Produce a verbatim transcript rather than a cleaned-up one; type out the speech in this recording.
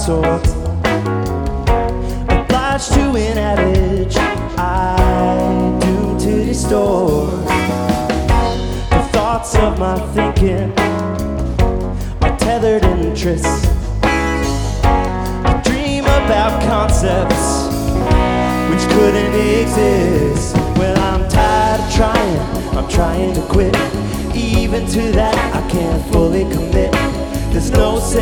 sort, obliged to an adage I doomed to distort. The thoughts of my thinking are tethered interests. I dream about concepts which couldn't exist. Well, I'm tired of trying, I'm trying to quit. Even to that I can't fully commit.